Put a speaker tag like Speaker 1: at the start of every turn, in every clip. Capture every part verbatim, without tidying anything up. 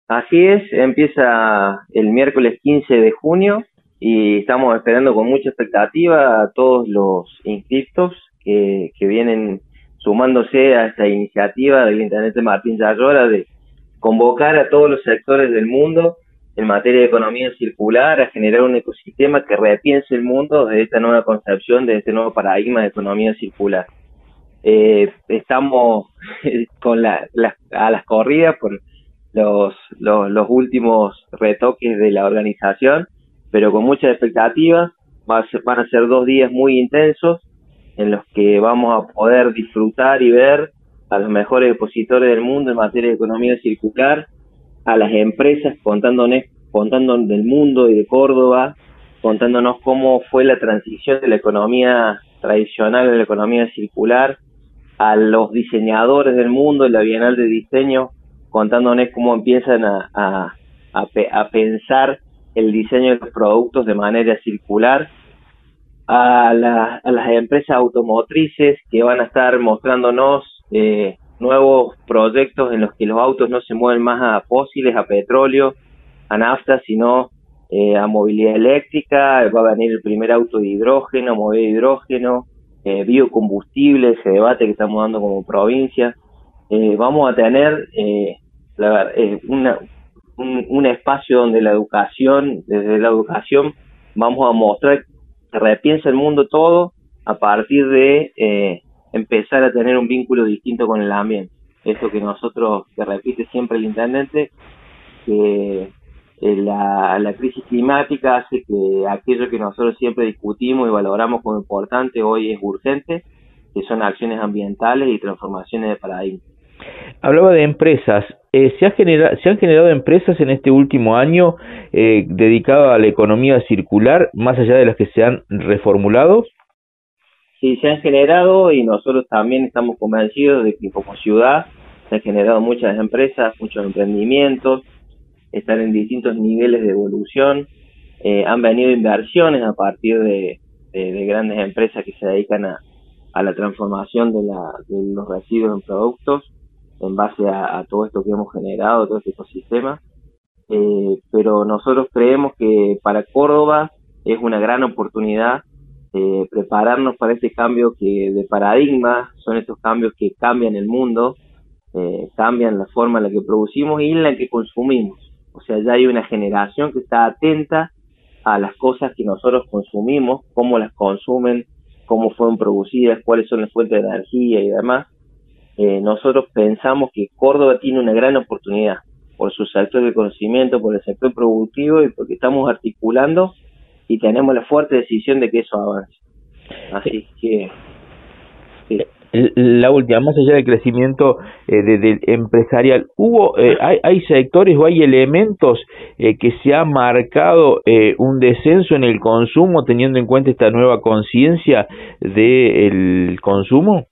Speaker 1: Así es, empieza el miércoles quince de junio y estamos esperando con mucha expectativa a todos los inscriptos que, que vienen sumándose a esta iniciativa del intendente Martín Yayora de convocar a todos los sectores del mundo en materia de economía circular a generar un ecosistema que repiense el mundo desde esta nueva concepción, de este nuevo paradigma de economía circular. Eh, estamos con la, la- a las corridas por los, los, los últimos retoques de la organización, pero con muchas expectativas. Va a ser- van a ser dos días muy intensos en los que vamos a poder disfrutar y ver a los mejores expositores del mundo en materia de economía circular, a las empresas contándonos, contándonos del mundo y de Córdoba, contándonos cómo fue la transición de la economía tradicional a la economía circular, a los diseñadores del mundo en la Bienal de Diseño, contándonos cómo empiezan a, a, a, pe- a pensar el diseño de los productos de manera circular, a, la, a las empresas automotrices que van a estar mostrándonos eh, nuevos proyectos en los que los autos no se mueven más a fósiles, a petróleo, a nafta, sino eh, a movilidad eléctrica. Va a venir el primer auto de hidrógeno, movilidad de hidrógeno, eh, biocombustible, ese debate que estamos dando como provincia. Eh, vamos a tener eh, la, eh, una, un, un espacio donde la educación, desde la educación, vamos a mostrar que repiensa el mundo todo a partir de eh, empezar a tener un vínculo distinto con el ambiente. Esto que nosotros, que repite siempre el intendente, que eh, la, la crisis climática hace que aquello que nosotros siempre discutimos y valoramos como importante hoy es urgente, que son acciones ambientales y transformaciones de paradigma.
Speaker 2: Hablaba de empresas. Eh, ¿se, ha genera, ¿Se han generado empresas en este último año eh, dedicadas a la economía circular, más allá de las que se han reformulado?
Speaker 1: Sí, se han generado y nosotros también estamos convencidos de que como ciudad se han generado muchas empresas, muchos emprendimientos, están en distintos niveles de evolución, eh, han venido inversiones a partir de, de, de grandes empresas que se dedican a, a la transformación de, la, de los residuos en productos en base a, a todo esto que hemos generado, todo este ecosistema. Eh, pero nosotros creemos que para Córdoba es una gran oportunidad eh, prepararnos para este cambio que de paradigma, son estos cambios que cambian el mundo, eh, cambian la forma en la que producimos y en la que consumimos. O sea, ya hay una generación que está atenta a las cosas que nosotros consumimos, cómo las consumen, cómo fueron producidas, cuáles son las fuentes de energía y demás. Eh, nosotros pensamos que Córdoba tiene una gran oportunidad por su sector de conocimiento, por el sector productivo y porque estamos articulando y tenemos la fuerte decisión de que eso avance. Así que, sí.
Speaker 2: La última, más allá del crecimiento eh, de, del empresarial, hubo, eh, hay, hay sectores o hay elementos eh, que se ha marcado eh, un descenso en el consumo teniendo en cuenta esta nueva conciencia del consumo.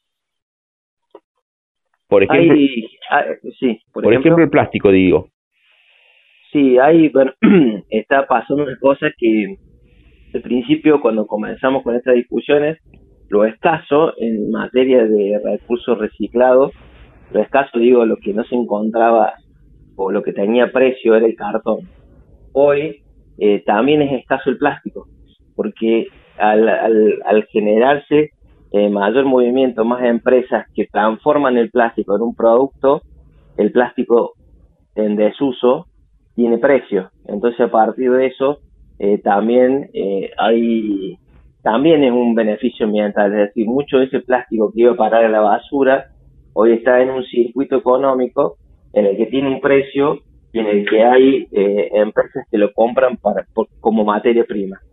Speaker 2: Por ejemplo,
Speaker 1: Hay, hay, sí, por,
Speaker 2: por
Speaker 1: ejemplo,
Speaker 2: ejemplo el plástico, digo.
Speaker 1: sí, hay, bueno, está pasando una cosa que al principio cuando comenzamos con estas discusiones, lo escaso en materia de recursos reciclados, lo escaso digo, lo que no se encontraba o lo que tenía precio era el cartón. Hoy eh, también es escaso el plástico, porque al, al, al generarse eh, mayor movimiento, más empresas que transforman el plástico en un producto, el plástico en desuso tiene precio. Entonces a partir de eso eh, también eh, hay también es un beneficio ambiental, es decir, mucho de ese plástico que iba a parar a la basura hoy está en un circuito económico en el que tiene un precio y en el que hay eh, empresas que lo compran para por, como materia prima.